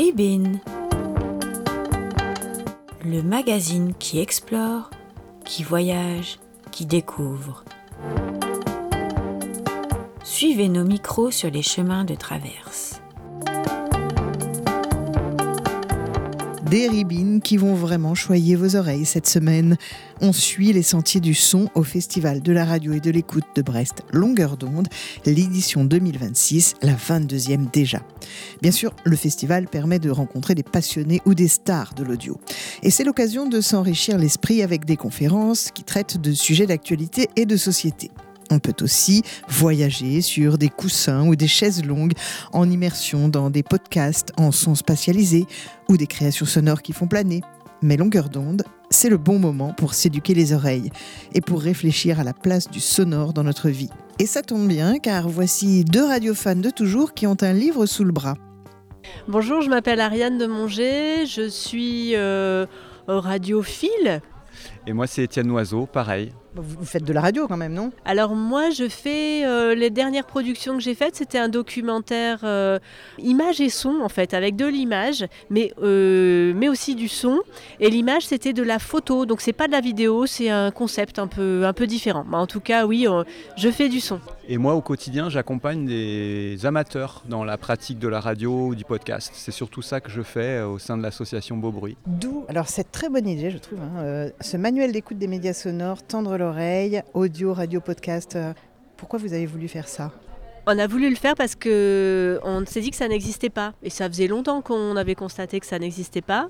Ribine, le magazine qui explore, qui voyage, qui découvre. Suivez nos micros sur les chemins de traverse. Des ribines qui vont vraiment choyer vos oreilles cette semaine. On suit les sentiers du son au Festival de la radio et de l'écoute de Brest Longueur d'onde, l'édition 2026, la 22e déjà. Bien sûr, le festival permet de rencontrer des passionnés ou des stars de l'audio. Et c'est l'occasion de s'enrichir l'esprit avec des conférences qui traitent de sujets d'actualité et de société. On peut aussi voyager sur des coussins ou des chaises longues en immersion dans des podcasts en son spatialisé ou des créations sonores qui font planer. Mais Longueur d'onde, c'est le bon moment pour s'éduquer les oreilles et pour réfléchir à la place du sonore dans notre vie. Et ça tombe bien car voici deux radiofans de toujours qui ont un livre sous le bras. Bonjour, je m'appelle Ariane de Monger, je suis radiophile. Et moi c'est Étienne Noiseau, pareil. Vous faites de la radio quand même, non ? Alors moi je fais, les dernières productions que j'ai faites, c'était un documentaire image et son en fait, avec de l'image, mais aussi du son. Et l'image c'était de la photo, donc c'est pas de la vidéo, c'est un concept un peu différent. Mais en tout cas oui, je fais du son. Et moi au quotidien j'accompagne des amateurs dans la pratique de la radio ou du podcast. C'est surtout ça que je fais au sein de l'association Beau Bruit. D'où, alors cette très bonne idée je trouve, ce manuel d'écoute des médias sonores, tendre l'oreille, audio, radio, podcast. Pourquoi vous avez voulu faire ça ? On a voulu le faire parce qu'on s'est dit que ça n'existait pas. Et ça faisait longtemps qu'on avait constaté que ça n'existait pas.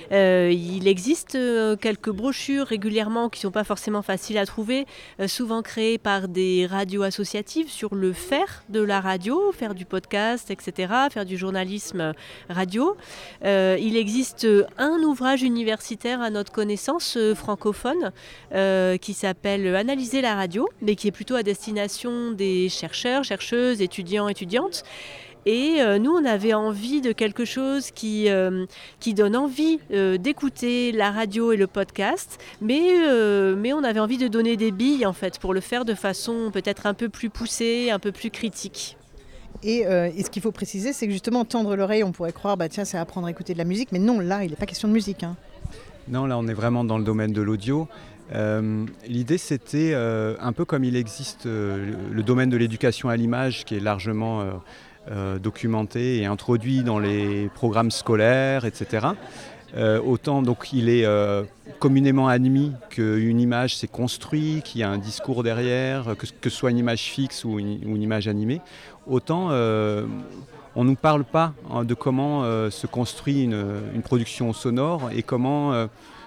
Il existe quelques brochures régulièrement qui ne sont pas forcément faciles à trouver, souvent créées par des radios associatives sur le faire de la radio, faire du podcast, etc., faire du journalisme radio. Il existe un ouvrage universitaire à notre connaissance francophone qui s'appelle « Analyser la radio », mais qui est plutôt à destination des chercheurs, chercheuses, étudiants, étudiantes. Et nous, on avait envie de quelque chose qui donne envie d'écouter la radio et le podcast, mais on avait envie de donner des billes, en fait, pour le faire de façon peut-être un peu plus poussée, un peu plus critique. Et ce qu'il faut préciser, c'est que justement, tendre l'oreille, on pourrait croire, tiens, c'est apprendre à écouter de la musique, mais non, là, il n'est pas question de musique. Non, là, on est vraiment dans le domaine de l'audio. L'idée c'était un peu comme il existe le domaine de l'éducation à l'image qui est largement documenté et introduit dans les programmes scolaires, etc. Autant donc il est communément admis qu'une image c'est construit, qu'il y a un discours derrière, que ce soit une image fixe ou une image animée, autant on ne nous parle pas de comment se construit une production sonore et comment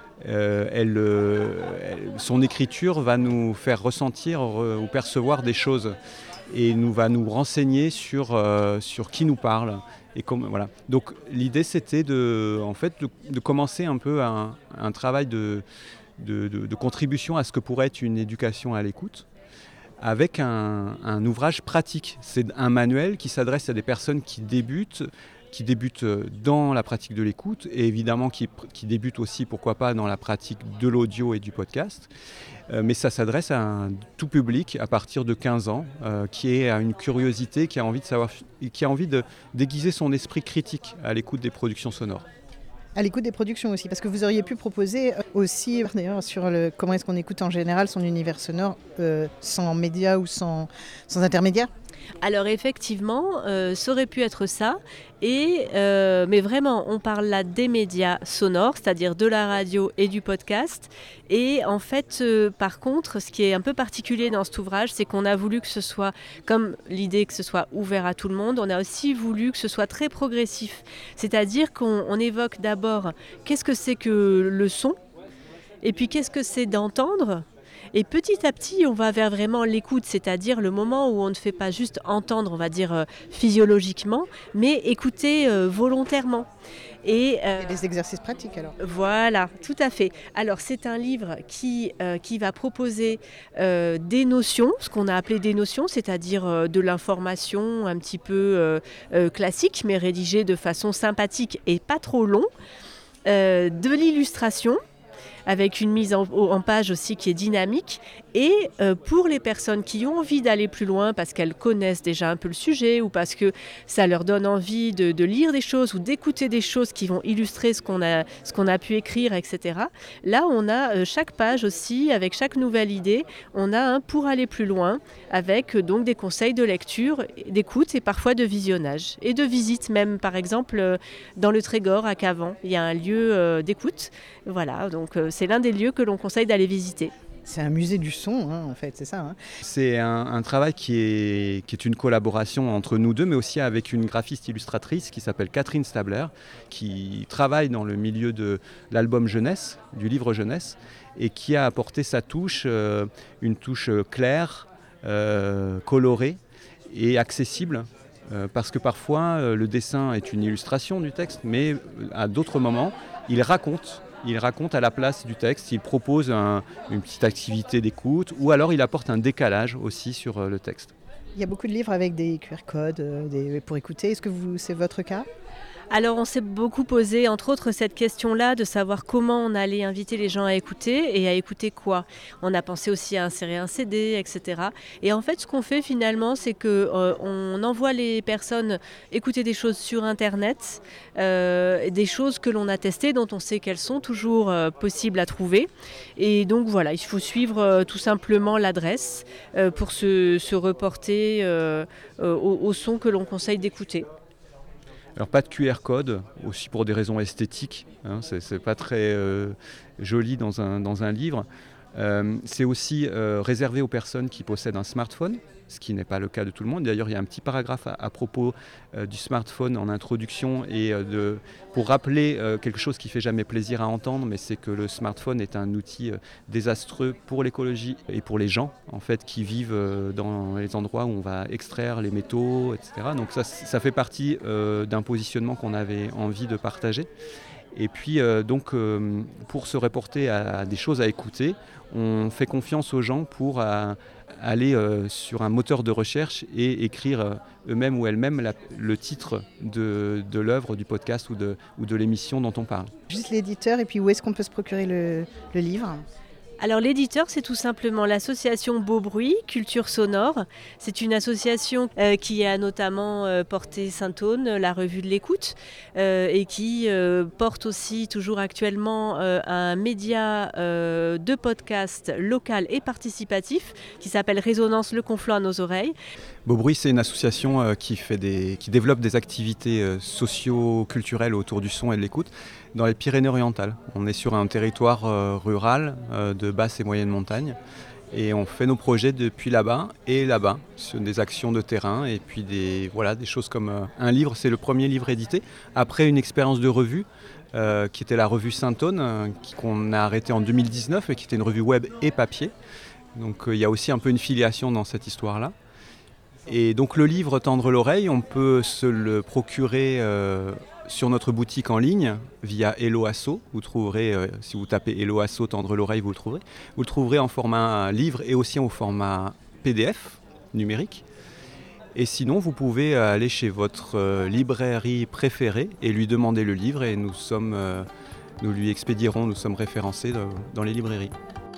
son écriture va nous faire ressentir ou percevoir des choses et va nous renseigner sur qui nous parle. Et voilà. Donc l'idée c'était de commencer un peu un travail de contribution à ce que pourrait être une éducation à l'écoute avec un ouvrage pratique. C'est un manuel qui s'adresse à des personnes qui débutent dans la pratique de l'écoute et évidemment qui débutent aussi, pourquoi pas, dans la pratique de l'audio et du podcast. Mais ça s'adresse à un tout public à partir de 15 ans qui a une curiosité, qui a envie de savoir, qui a envie de déguiser son esprit critique à l'écoute des productions sonores. À l'écoute des productions aussi, parce que vous auriez pu proposer aussi, d'ailleurs, sur comment est-ce qu'on écoute en général son univers sonore sans médias ou sans intermédiaire. Alors effectivement, ça aurait pu être ça, mais vraiment on parle là des médias sonores, c'est-à-dire de la radio et du podcast. Et en fait, par contre, ce qui est un peu particulier dans cet ouvrage, c'est qu'on a voulu que ce soit, comme l'idée que ce soit ouvert à tout le monde, on a aussi voulu que ce soit très progressif. C'est-à-dire qu'on évoque d'abord qu'est-ce que c'est que le son, et puis qu'est-ce que c'est d'entendre. Et petit à petit, on va vers vraiment l'écoute, c'est-à-dire le moment où on ne fait pas juste entendre, on va dire physiologiquement, mais écouter volontairement. Et des exercices pratiques alors. Voilà, tout à fait. Alors c'est un livre qui va proposer des notions, ce qu'on a appelé des notions, c'est-à-dire de l'information un petit peu classique, mais rédigée de façon sympathique et pas trop long, de l'illustration, avec une mise en page aussi qui est dynamique, Et pour les personnes qui ont envie d'aller plus loin parce qu'elles connaissent déjà un peu le sujet ou parce que ça leur donne envie de lire des choses ou d'écouter des choses qui vont illustrer ce qu'on a pu écrire, etc. Là, on a chaque page aussi, avec chaque nouvelle idée, on a un pour aller plus loin avec donc des conseils de lecture, d'écoute et parfois de visionnage et de visite même. Par exemple, dans le Trégor à Cavan, il y a un lieu d'écoute. Voilà, donc c'est l'un des lieux que l'on conseille d'aller visiter. C'est un musée du son, en fait, c'est ça. C'est un travail qui est une collaboration entre nous deux, mais aussi avec une graphiste illustratrice qui s'appelle Catherine Stabler, qui travaille dans le milieu de l'album jeunesse, du livre jeunesse, et qui a apporté sa touche, une touche claire, colorée et accessible. Parce que parfois, le dessin est une illustration du texte, mais à d'autres moments, il raconte à la place du texte, il propose une petite activité d'écoute ou alors il apporte un décalage aussi sur le texte. Il y a beaucoup de livres avec des QR codes pour écouter. Est-ce que c'est votre cas ? Alors on s'est beaucoup posé, entre autres, cette question-là de savoir comment on allait inviter les gens à écouter et à écouter quoi. On a pensé aussi à insérer un CD, etc. Et en fait, ce qu'on fait finalement, c'est qu'on envoie les personnes écouter des choses sur Internet, des choses que l'on a testées, dont on sait qu'elles sont toujours possibles à trouver. Et donc voilà, il faut suivre tout simplement l'adresse pour se reporter au son que l'on conseille d'écouter. Alors pas de QR code, aussi pour des raisons esthétiques, c'est pas très joli dans un livre. C'est aussi réservé aux personnes qui possèdent un smartphone, ce qui n'est pas le cas de tout le monde. D'ailleurs, il y a un petit paragraphe à propos du smartphone en introduction et pour rappeler quelque chose qui fait jamais plaisir à entendre, mais c'est que le smartphone est un outil désastreux pour l'écologie et pour les gens en fait, qui vivent dans les endroits où on va extraire les métaux, etc. Donc ça fait partie d'un positionnement qu'on avait envie de partager. Et puis pour se reporter à des choses à écouter, on fait confiance aux gens pour aller sur un moteur de recherche et écrire eux-mêmes ou elles-mêmes le titre de l'œuvre, du podcast ou de l'émission dont on parle. Juste l'éditeur et puis où est-ce qu'on peut se procurer le livre ? Alors l'éditeur, c'est tout simplement l'association Beau Bruit, Culture Sonore. C'est une association qui a notamment porté Sainte-Aune, la revue de l'écoute, et qui porte aussi toujours actuellement un média de podcast local et participatif qui s'appelle Résonance Le Conflant à nos oreilles. Beau Bruit, c'est une association qui développe des activités socio-culturelles autour du son et de l'écoute dans les Pyrénées-Orientales. On est sur un territoire rural de basse et moyenne montagne et on fait nos projets depuis là-bas et là-bas sur des actions de terrain et puis des choses comme un livre. C'est le premier livre édité après une expérience de revue qui était la revue Sainte-Aune qu'on a arrêtée en 2019 et qui était une revue web et papier. Donc il y a aussi un peu une filiation dans cette histoire-là. Et donc le livre Tendre l'oreille, on peut se le procurer sur notre boutique en ligne via Hello Asso. Vous trouverez, si vous tapez Hello Asso Tendre l'oreille, vous le trouverez. Vous le trouverez en format livre et aussi au format PDF numérique. Et sinon, vous pouvez aller chez votre librairie préférée et lui demander le livre et nous lui expédierons, nous sommes référencés dans les librairies.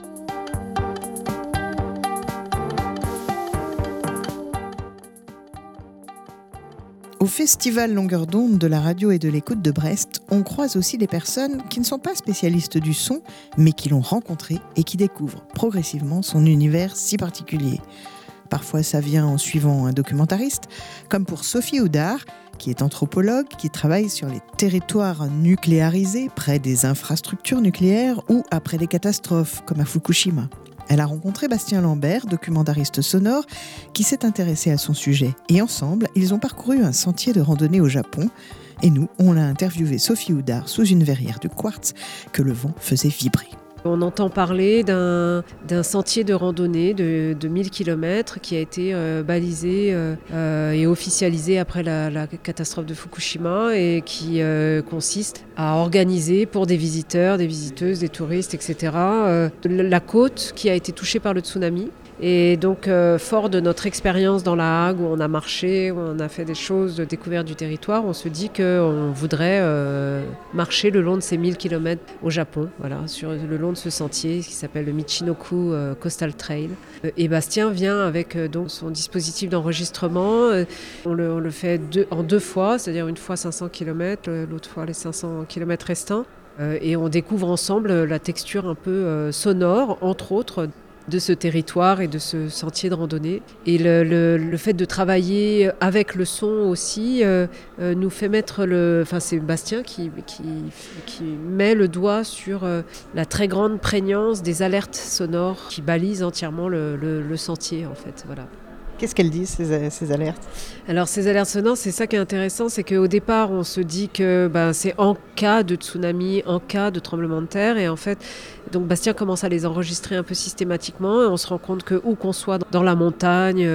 Au Festival Longueur d'onde de la radio et de l'écoute de Brest, on croise aussi des personnes qui ne sont pas spécialistes du son, mais qui l'ont rencontré et qui découvrent progressivement son univers si particulier. Parfois, ça vient en suivant un documentariste, comme pour Sophie Houdard, qui est anthropologue, qui travaille sur les territoires nucléarisés, près des infrastructures nucléaires ou après des catastrophes, comme à Fukushima. Elle a rencontré Bastien Lambert, documentariste sonore, qui s'est intéressé à son sujet. Et ensemble, ils ont parcouru un sentier de randonnée au Japon. Et nous, on a interviewé Sophie Houdard sous une verrière de quartz que le vent faisait vibrer. On entend parler d'un sentier de randonnée de 1000 km qui a été balisé et officialisé après la catastrophe de Fukushima et qui consiste à organiser pour des visiteurs, des visiteuses, des touristes, etc. La côte qui a été touchée par le tsunami Et donc, fort de notre expérience dans la Hague, où on a marché, où on a fait des choses de découverte du territoire, on se dit qu'on voudrait marcher le long de ces 1000 km au Japon, voilà, sur le long de ce sentier qui s'appelle le Michinoku Coastal Trail. Et Bastien vient avec donc son dispositif d'enregistrement. On le fait en 2 fois, c'est-à-dire une fois 500 km, l'autre fois les 500 km restants. Et on découvre ensemble la texture un peu sonore, entre autres, de ce territoire et de ce sentier de randonnée. Et le fait de travailler avec le son aussi nous fait mettre c'est Bastien qui met le doigt sur la très grande prégnance des alertes sonores qui balisent entièrement le sentier, en fait. Voilà. Qu'est-ce qu'elles disent, ces alertes ? Alors ces alertes sonores, c'est ça qui est intéressant, c'est qu'au départ, on se dit que c'est en cas de tsunami, en cas de tremblement de terre, et en fait, donc Bastien commence à les enregistrer un peu systématiquement, et on se rend compte que où qu'on soit dans la montagne,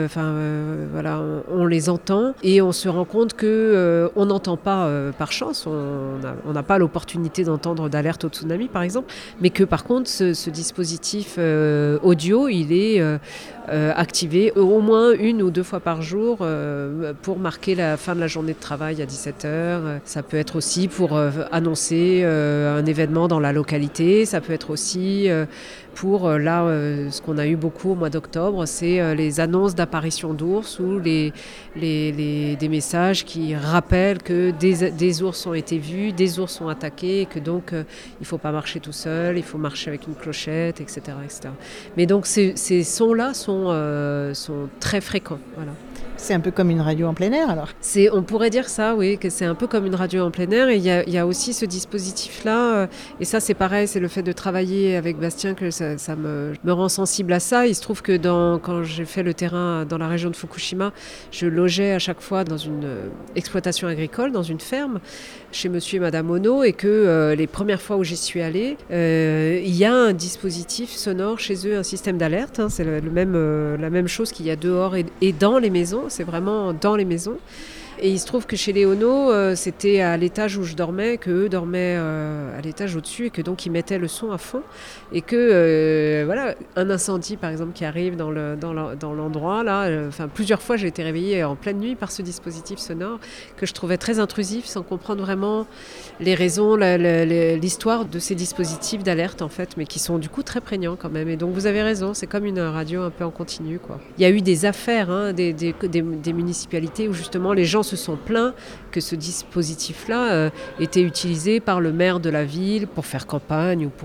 on les entend, et on se rend compte que on n'entend pas par chance, on n'a pas l'opportunité d'entendre d'alerte au tsunami par exemple, mais que par contre ce dispositif audio, il est activé au moins 1 ou 2 fois par jour pour marquer la fin de la journée de travail à 17h. Ça peut être aussi pour annoncer un événement dans la localité. Ça peut être aussi pour, ce qu'on a eu beaucoup au mois d'octobre, c'est les annonces d'apparition d'ours ou des messages qui rappellent que des ours ont été vus, des ours sont attaqués et que donc il ne faut pas marcher tout seul, il faut marcher avec une clochette, etc. etc. Mais donc ces sons-là sont très fréquents. Voilà. C'est un peu comme une radio en plein air alors ? On pourrait dire ça, oui, que c'est un peu comme une radio en plein air. Et il y a aussi ce dispositif-là. Et ça, c'est pareil, c'est le fait de travailler avec Bastien que ça me rend sensible à ça. Il se trouve que quand j'ai fait le terrain dans la région de Fukushima, je logeais à chaque fois dans une exploitation agricole, dans une ferme, chez monsieur et madame Ono. Et que les premières fois où j'y suis allée, il y a un dispositif sonore chez eux, un système d'alerte. Hein, c'est la même chose qu'il y a dehors et dans les maisons. C'est vraiment dans les maisons. Et il se trouve que chez les Ono, c'était à l'étage où je dormais, qu'eux dormaient à l'étage au-dessus et que donc ils mettaient le son à fond. Et que, un incendie par exemple qui arrive dans l'endroit, là, plusieurs fois j'ai été réveillée en pleine nuit par ce dispositif sonore que je trouvais très intrusif sans comprendre vraiment les raisons, l'histoire de ces dispositifs d'alerte en fait, mais qui sont du coup très prégnants quand même. Et donc vous avez raison, c'est comme une radio un peu en continu, quoi. Il y a eu des affaires des municipalités où justement les gens se sont plaints que ce dispositif-là était utilisé par le maire de la ville pour faire campagne ou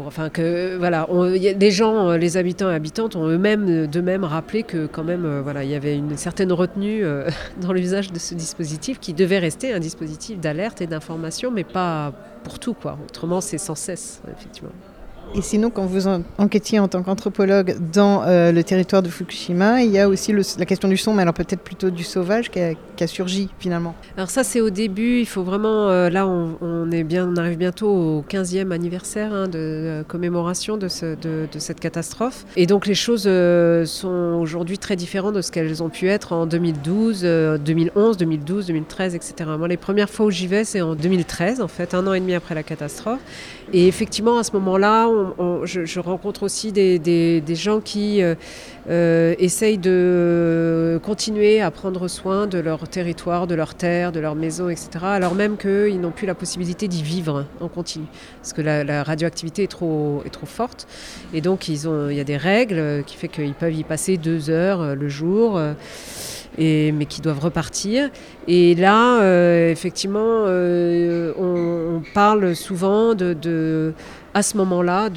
les gens, les habitants et habitantes ont d'eux-mêmes rappelé que quand même il y avait une certaine retenue dans l'usage de ce dispositif qui devait rester un dispositif d'alerte et d'information, mais pas pour tout, quoi. Autrement, c'est sans cesse, effectivement. Et sinon, quand vous enquêtiez en tant qu'anthropologue dans le territoire de Fukushima, il y a aussi la question du son, mais alors peut-être plutôt du sauvage qui a surgi finalement. Alors ça, c'est au début, il faut vraiment... là, on arrive bientôt au 15e anniversaire de commémoration de cette catastrophe. Et donc les choses sont aujourd'hui très différentes de ce qu'elles ont pu être en 2012, 2011, 2012, 2013, etc. Moi, les premières fois où j'y vais, c'est en 2013, en fait, 1 an et demi après la catastrophe. Et effectivement, à ce moment-là, je rencontre aussi des gens qui essayent de continuer à prendre soin de leur territoire, de leur terre, de leur maison, etc. Alors même qu'ils n'ont plus la possibilité d'y vivre en continu. Parce que la radioactivité est trop forte. Et donc, il y a des règles qui font qu'ils peuvent y passer 2 heures le jour. Mais qui doivent repartir. Et là, effectivement, on parle souvent à ce moment-là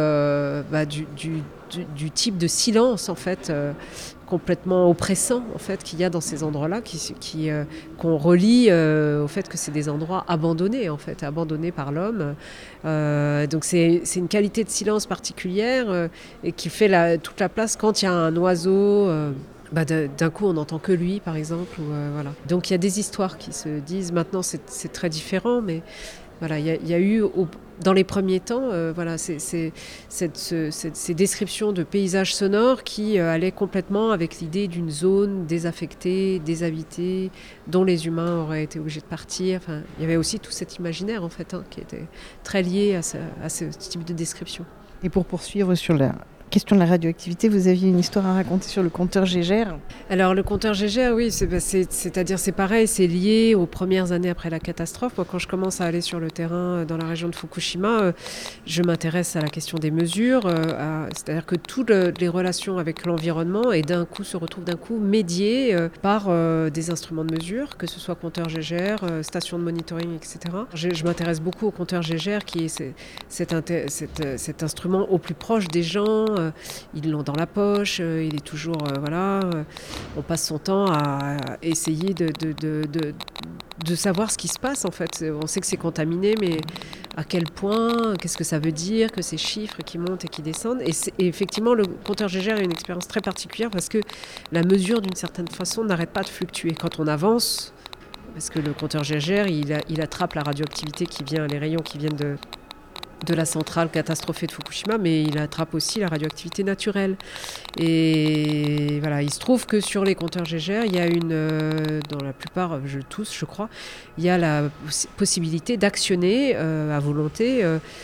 du type de silence en fait complètement oppressant en fait qu'il y a dans ces endroits-là qu'on relie au fait que c'est des endroits abandonnés en fait, abandonnés par l'homme. Donc c'est une qualité de silence particulière et qui fait toute la place quand il y a un oiseau. D'un coup, on n'entend que lui, par exemple. Voilà. Donc, il y a des histoires qui se disent. Maintenant, c'est très différent, mais voilà, il y a eu, dans les premiers temps, ces descriptions de paysages sonores qui allaient complètement avec l'idée d'une zone désaffectée, déshabitée, dont les humains auraient été obligés de partir. Enfin, il y avait aussi tout cet imaginaire, en fait, qui était très lié à ce type de description. Et pour poursuivre sur Question de la radioactivité, vous aviez une histoire à raconter sur le compteur Gégère. Alors le compteur Gégère, oui, c'est-à-dire c'est pareil, c'est lié aux premières années après la catastrophe. Moi, quand je commence à aller sur le terrain dans la région de Fukushima, je m'intéresse à la question des mesures, c'est-à-dire que toutes les relations avec l'environnement et d'un coup se retrouvent médiées par des instruments de mesure, que ce soit compteur Gégère, station de monitoring, etc. Je m'intéresse beaucoup au compteur Gégère, qui est cet instrument au plus proche des gens. Ils l'ont dans la poche, il est toujours on passe son temps à essayer de savoir ce qui se passe en fait. On sait que c'est contaminé, mais à quel point, qu'est-ce que ça veut dire, que ces chiffres qui montent et qui descendent. Et effectivement, le compteur Gégère a une expérience très particulière parce que la mesure, d'une certaine façon, n'arrête pas de fluctuer. Quand on avance, parce que le compteur Gégère, il attrape la radioactivité les rayons qui viennent de la centrale catastrophée de Fukushima, mais il attrape aussi la radioactivité naturelle. Et voilà, il se trouve que sur les compteurs Gégère, il y a dans la plupart, tous je crois, il y a la possibilité d'actionner à volonté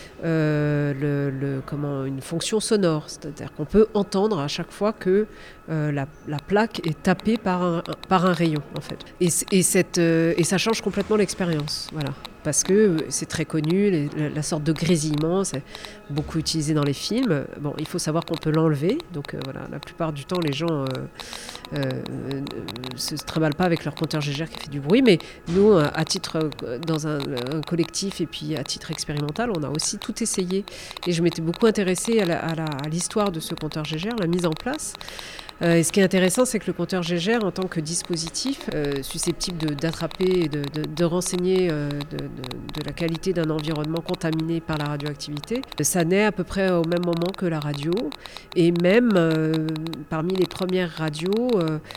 une fonction sonore. C'est-à-dire qu'on peut entendre à chaque fois que la plaque est tapée par un rayon, en fait. Et ça change complètement l'expérience. Voilà. Parce que c'est très connu, la sorte de grésillement, c'est beaucoup utilisé dans les films. Bon, il faut savoir qu'on peut l'enlever. Donc la plupart du temps, les gens se trimballent pas avec leur compteur Gégère qui fait du bruit. Mais nous, à titre dans un collectif et puis à titre expérimental, on a aussi tout essayé. Et je m'étais beaucoup intéressée à l'histoire de ce compteur Gégère, la mise en place. Et ce qui est intéressant, c'est que le compteur Gégère, en tant que dispositif susceptible d'attraper et de renseigner de la qualité d'un environnement contaminé par la radioactivité, ça naît à peu près au même moment que la radio. Et même parmi les premières radios,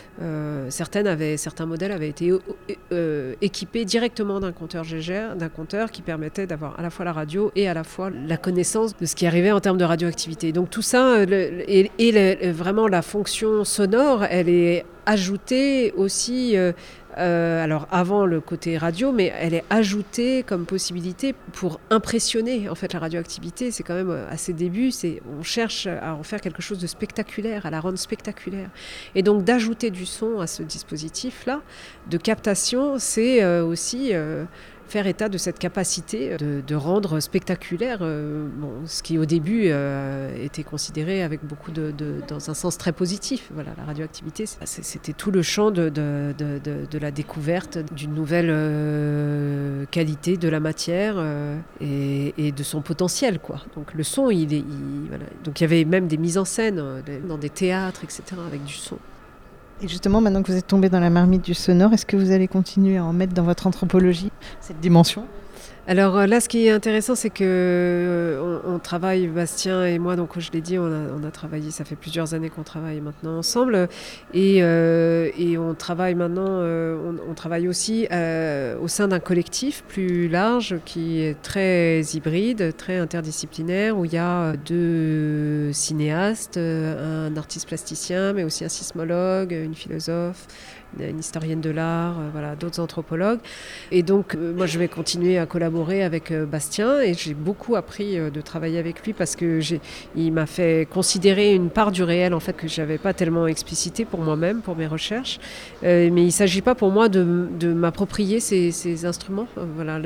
certains modèles avaient été équipés directement d'un compteur Gégère, d'un compteur qui permettait d'avoir à la fois la radio et à la fois la connaissance de ce qui arrivait en termes de radioactivité. Donc tout ça, vraiment la fonction sonore, elle est ajoutée aussi, alors avant le côté radio, mais elle est ajoutée comme possibilité pour impressionner en fait la radioactivité. C'est quand même à ses débuts, on cherche à en faire quelque chose de spectaculaire, à la rendre spectaculaire. Et donc d'ajouter du son à ce dispositif-là de captation, c'est aussi faire état de cette capacité de rendre spectaculaire ce qui au début était considéré avec beaucoup dans un sens très positif. Voilà, la radioactivité, c'était tout le champ de la découverte d'une nouvelle qualité de la matière et de son potentiel, quoi. Donc le son, voilà. Donc il y avait même des mises en scène dans des théâtres, etc., avec du son. Et justement, maintenant que vous êtes tombé dans la marmite du sonore, est-ce que vous allez continuer à en mettre dans votre anthropologie, cette dimension ? Alors là, ce qui est intéressant, c'est que on travaille, Bastien et moi, donc je l'ai dit, on a travaillé, ça fait plusieurs années qu'on travaille maintenant ensemble, et on travaille maintenant, on travaille aussi au sein d'un collectif plus large qui est très hybride, très interdisciplinaire, où il y a 2 cinéastes, un artiste plasticien, mais aussi un sismologue, une philosophe, une historienne de l'art, d'autres anthropologues. Et donc, moi, je vais continuer à collaborer avec Bastien, et j'ai beaucoup appris de travailler avec lui parce que il m'a fait considérer une part du réel en fait que je n'avais pas tellement explicité pour moi-même, pour mes recherches. Mais il ne s'agit pas pour moi de m'approprier ces instruments. Voilà,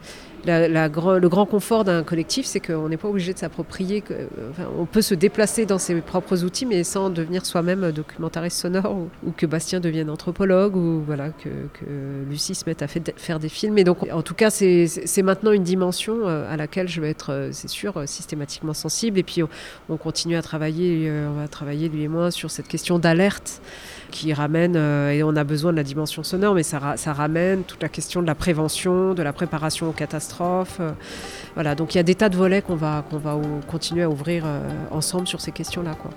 le grand confort d'un collectif, c'est qu'on n'est pas obligé de s'approprier. On peut se déplacer dans ses propres outils, mais sans devenir soi-même documentariste sonore ou que Bastien devienne anthropologue ou que Lucie se mette à faire des films. Et donc, en tout cas, c'est maintenant une dimension à laquelle je vais être, c'est sûr, systématiquement sensible. Et puis, on continue à travailler, on va travailler lui et moi sur cette question d'alerte qui ramène, et on a besoin de la dimension sonore, mais ça ramène toute la question de la prévention, de la préparation aux catastrophes. Voilà, donc il y a des tas de volets qu'on va continuer à ouvrir ensemble sur ces questions-là, quoi.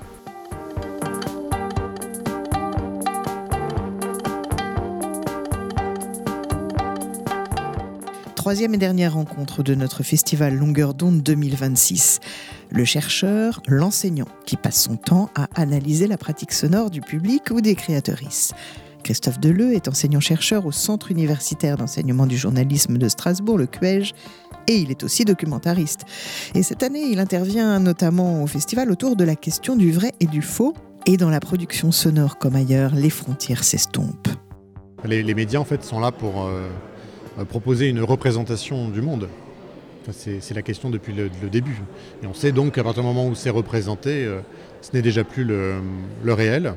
Troisième et dernière rencontre de notre festival Longueur d'onde 2026. Le chercheur, l'enseignant qui passe son temps à analyser la pratique sonore du public ou des créatrices. Christophe Deleu est enseignant-chercheur au Centre universitaire d'enseignement du journalisme de Strasbourg, le CUEJ, et il est aussi documentariste. Et cette année, il intervient notamment au festival autour de la question du vrai et du faux. Et dans la production sonore comme ailleurs, les frontières s'estompent. Les médias en fait sont là pour proposer une représentation du monde. C'est la question depuis le début. Et on sait donc qu'à partir du moment où c'est représenté, ce n'est déjà plus le réel.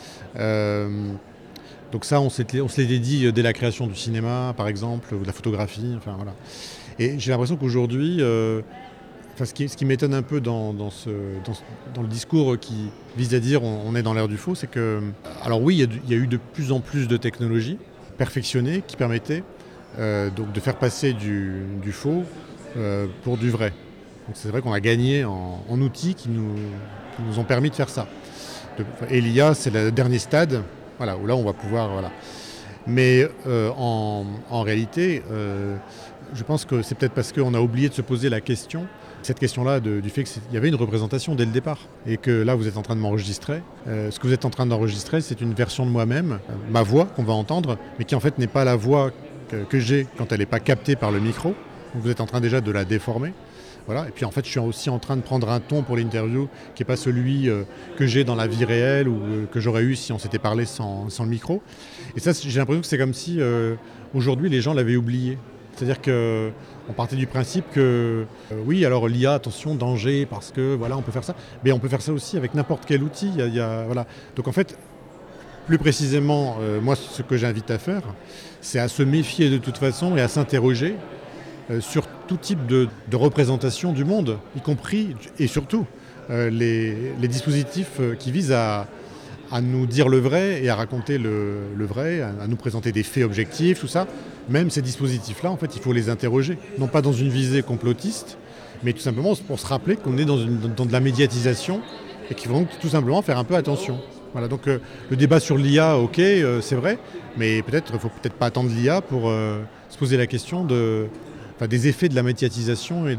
Donc ça, on se l'était dit dès la création du cinéma, par exemple, ou de la photographie. Enfin, voilà. Et j'ai l'impression qu'aujourd'hui, ce qui m'étonne un peu dans le discours qui vise à dire on est dans l'ère du faux, c'est que, alors oui, il y a eu de plus en plus de technologies perfectionnées qui permettaient donc de faire passer du faux pour du vrai. Donc c'est vrai qu'on a gagné en outils qui nous ont permis de faire ça. Et l'IA, c'est le dernier stade, voilà, où là on va pouvoir... Voilà. Mais en réalité, je pense que c'est peut-être parce qu'on a oublié de se poser la question, cette question-là du fait qu'il y avait une représentation dès le départ. Et que là, vous êtes en train de m'enregistrer. Ce que vous êtes en train d'enregistrer, c'est une version de moi-même, ma voix qu'on va entendre, mais qui en fait n'est pas la voix que j'ai quand elle n'est pas captée par le micro. Donc vous êtes en train déjà de la déformer. Voilà. Et puis en fait, je suis aussi en train de prendre un ton pour l'interview qui n'est pas celui que j'ai dans la vie réelle ou que j'aurais eu si on s'était parlé sans le micro. Et ça, j'ai l'impression que c'est comme si aujourd'hui les gens l'avaient oublié. C'est-à-dire qu'on partait du principe que oui, alors l'IA, attention, danger, parce que voilà, on peut faire ça. Mais on peut faire ça aussi avec n'importe quel outil. Voilà. Donc en fait, plus précisément, moi, ce que j'invite à faire, c'est à se méfier de toute façon et à s'interroger sur tout type de représentation du monde, y compris et surtout les dispositifs qui visent à nous dire le vrai et à raconter le vrai, à nous présenter des faits objectifs, tout ça. Même ces dispositifs-là, en fait, il faut les interroger. Non pas dans une visée complotiste, mais tout simplement pour se rappeler qu'on est dans de la médiatisation et qu'il faut donc tout simplement faire un peu attention. Voilà, donc le débat sur l'IA, ok, c'est vrai, mais il ne faut peut-être pas attendre l'IA pour se poser la question des effets de la médiatisation voilà.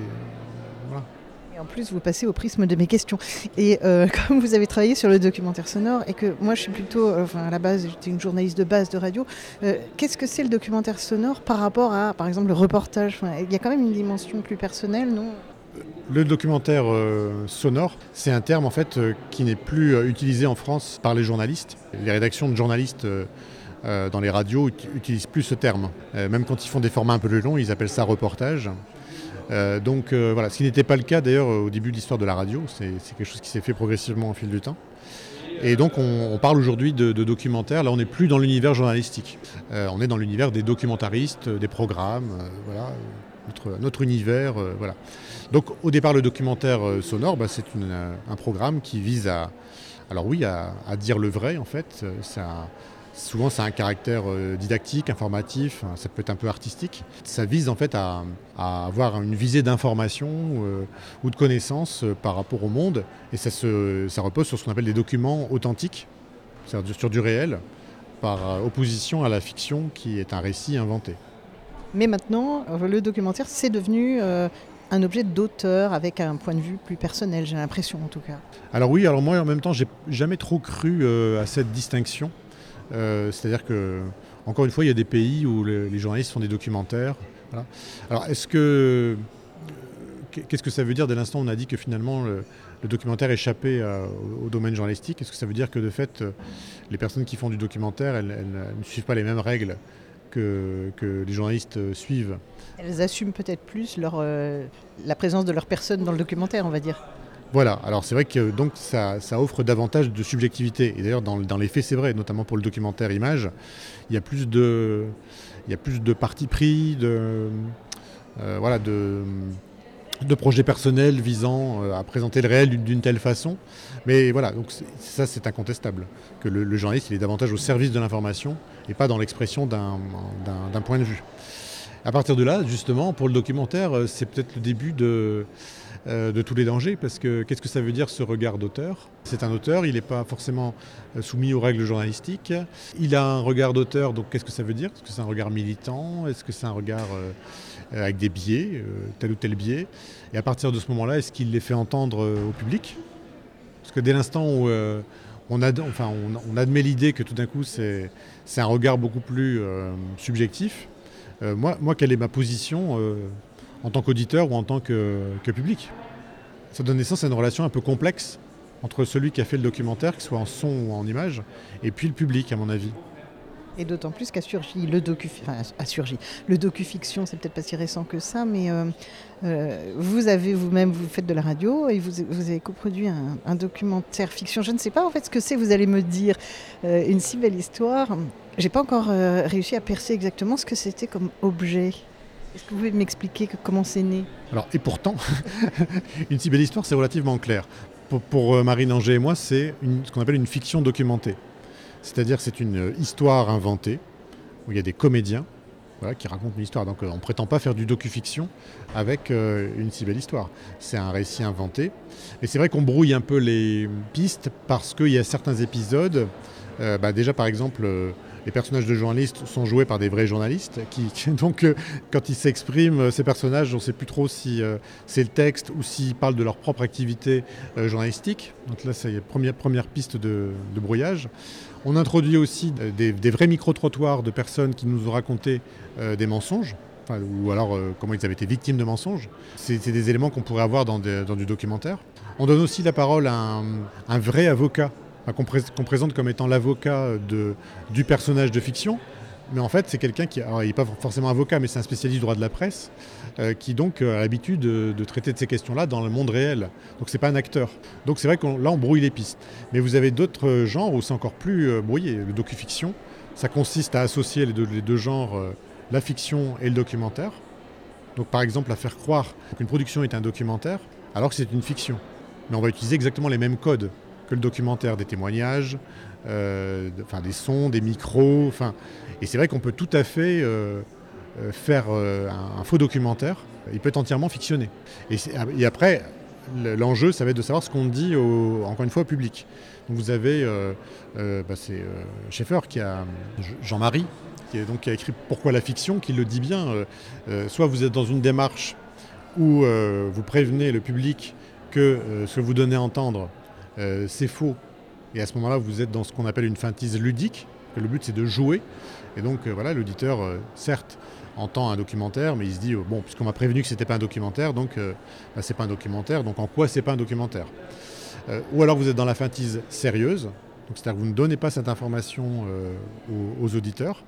En plus, vous passez au prisme de mes questions. Et comme vous avez travaillé sur le documentaire sonore et que moi je suis plutôt, à la base, j'étais une journaliste de base de radio, qu'est-ce que c'est le documentaire sonore par rapport à, par exemple, le reportage ? Il y a quand même une dimension plus personnelle, non ? Le documentaire sonore, c'est un terme en fait qui n'est plus utilisé en France par les journalistes. Les rédactions de journalistes dans les radios n'utilisent plus ce terme. Même quand ils font des formats un peu plus longs, ils appellent ça reportage. Donc voilà, ce qui n'était pas le cas d'ailleurs au début de l'histoire de la radio, c'est quelque chose qui s'est fait progressivement au fil du temps. Et donc on parle aujourd'hui de documentaire, là on n'est plus dans l'univers journalistique, on est dans l'univers des documentaristes, des programmes, voilà, notre univers, voilà. Donc au départ le documentaire sonore, c'est un programme qui vise à dire le vrai en fait, souvent, ça a un caractère didactique, informatif, ça peut être un peu artistique. Ça vise en fait à avoir une visée d'information ou de connaissances par rapport au monde. Et ça repose sur ce qu'on appelle des documents authentiques, c'est-à-dire sur du réel, par opposition à la fiction qui est un récit inventé. Mais maintenant, le documentaire, c'est devenu un objet d'auteur avec un point de vue plus personnel, j'ai l'impression en tout cas. Alors oui, moi en même temps, j'ai jamais trop cru à cette distinction. C'est-à-dire que, encore une fois, il y a des pays où les journalistes font des documentaires. Voilà. Alors, qu'est-ce que ça veut dire dès l'instant où on a dit que finalement le documentaire échappait au domaine journalistique ? Est-ce que ça veut dire que de fait, les personnes qui font du documentaire, elles ne suivent pas les mêmes règles que les journalistes suivent ? Elles assument peut-être plus la présence de leur personne dans le documentaire, on va dire. Voilà, alors c'est vrai que donc ça offre davantage de subjectivité. Et d'ailleurs, dans les faits, c'est vrai, notamment pour le documentaire image, il y a plus de parti pris, de projets personnels visant à présenter le réel d'une telle façon. Mais voilà, donc ça c'est incontestable, que le journaliste il est davantage au service de l'information et pas dans l'expression d'un point de vue. À partir de là, justement, pour le documentaire, c'est peut-être le début de tous les dangers, parce que qu'est-ce que ça veut dire ce regard d'auteur ? C'est un auteur, il n'est pas forcément soumis aux règles journalistiques. Il a un regard d'auteur, donc qu'est-ce que ça veut dire ? Est-ce que c'est un regard militant ? Est-ce que c'est un regard avec des biais, tel ou tel biais ? Et à partir de ce moment-là, est-ce qu'il les fait entendre au public ? Parce que dès l'instant où on admet l'idée que tout d'un coup c'est un regard beaucoup plus subjectif. Moi, quelle est ma position en tant qu'auditeur ou en tant que public? Ça donne naissance à une relation un peu complexe entre celui qui a fait le documentaire, qu'il soit en son ou en image, et puis le public, à mon avis. Et d'autant plus qu'a surgi le docu-fiction, c'est peut-être pas si récent que ça, mais vous faites de la radio et vous avez coproduit un documentaire fiction. Je ne sais pas en fait ce que c'est, vous allez me dire. Une si belle histoire. J'ai pas encore réussi à percer exactement ce que c'était comme objet. Est-ce que vous pouvez m'expliquer comment c'est né? Alors, et pourtant, une si belle histoire, c'est relativement clair. Pour Marine Anger et moi, c'est ce qu'on appelle une fiction documentée. C'est-à-dire que c'est une histoire inventée, où il y a des comédiens qui racontent une histoire. Donc on ne prétend pas faire du docu-fiction avec une si belle histoire. C'est un récit inventé. Et c'est vrai qu'on brouille un peu les pistes parce qu'il y a certains épisodes, déjà par exemple... les personnages de journalistes sont joués par des vrais journalistes donc quand ils s'expriment, ces personnages, on ne sait plus trop si c'est le texte ou s'ils parlent de leur propre activité journalistique. Donc là, c'est la première piste de brouillage. On introduit aussi des vrais micro-trottoirs de personnes qui nous ont raconté des mensonges, ou alors comment ils avaient été victimes de mensonges. C'est des éléments qu'on pourrait avoir dans du documentaire. On donne aussi la parole à un vrai avocat, qu'on présente comme étant l'avocat du personnage de fiction. Mais en fait, c'est quelqu'un il n'est pas forcément avocat, mais c'est un spécialiste du droit de la presse, qui donc a l'habitude de traiter de ces questions-là dans le monde réel. Donc c'est pas un acteur. Donc c'est vrai là, on brouille les pistes. Mais vous avez d'autres genres où c'est encore plus brouillé. Le docu-fiction, ça consiste à associer les deux genres, la fiction et le documentaire. Donc par exemple, à faire croire qu'une production est un documentaire, alors que c'est une fiction. Mais on va utiliser exactement les mêmes codes que le documentaire, des témoignages, des sons, des micros. Et c'est vrai qu'on peut tout à fait faire un faux documentaire. Il peut être entièrement fictionné. Et après, l'enjeu, ça va être de savoir ce qu'on dit, encore une fois, au public. Donc vous avez, c'est Schaeffer Jean-Marie, qui a écrit « Pourquoi la fiction ?», qui le dit bien. Soit vous êtes dans une démarche où vous prévenez le public que ce que vous donnez à entendre, c'est faux, et à ce moment-là vous êtes dans ce qu'on appelle une feintise ludique, que le but c'est de jouer, et donc l'auditeur certes entend un documentaire, mais il se dit puisqu'on m'a prévenu que c'était pas un documentaire, donc c'est pas un documentaire, donc en quoi c'est pas un documentaire? Ou alors vous êtes dans la feintise sérieuse, donc c'est-à-dire que vous ne donnez pas cette information aux auditeurs,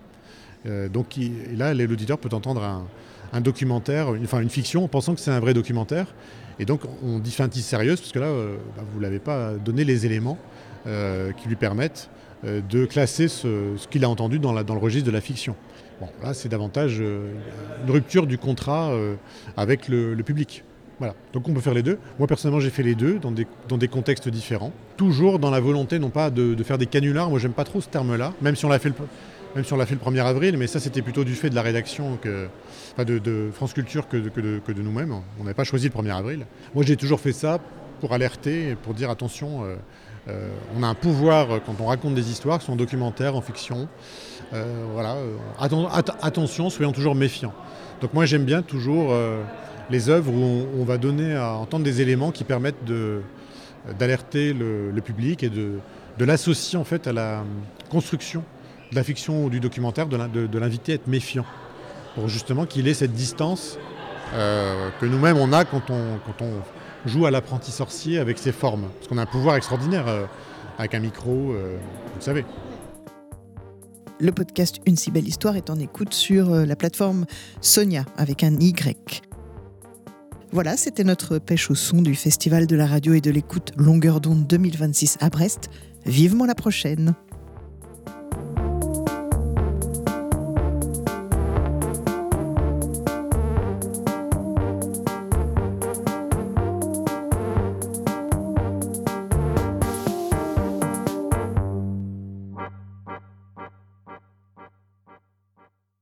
et là l'auditeur peut entendre un documentaire, une fiction, en pensant que c'est un vrai documentaire. Et donc on dit feintise sérieuse, parce que là, vous ne l'avez pas donné les éléments qui lui permettent de classer ce qu'il a entendu dans le registre de la fiction. Bon, là, c'est davantage une rupture du contrat avec le public. Voilà. Donc on peut faire les deux. Moi, personnellement, j'ai fait les deux dans des contextes différents. Toujours dans la volonté, non pas de faire des canulars. Moi, j'aime pas trop ce terme-là, même si on l'a fait le 1er avril, mais ça c'était plutôt du fait de la rédaction de France Culture que de nous-mêmes. On n'avait pas choisi le 1er avril. Moi j'ai toujours fait ça pour alerter, pour dire attention, on a un pouvoir quand on raconte des histoires, que ce soit en documentaire, en fiction. Attention, soyons toujours méfiants. Donc moi j'aime bien toujours les œuvres où on va donner à entendre des éléments qui permettent d'alerter le public et de l'associer en fait à la construction de la fiction ou du documentaire, de l'inviter à être méfiant, pour justement qu'il ait cette distance que nous-mêmes on a quand on joue à l'apprenti sorcier avec ses formes. Parce qu'on a un pouvoir extraordinaire avec un micro, vous le savez. Le podcast Une si belle histoire est en écoute sur la plateforme Sonia, avec un Y. Voilà, c'était notre pêche au son du Festival de la radio et de l'écoute Longueur d'onde 2026 à Brest. Vivement la prochaine!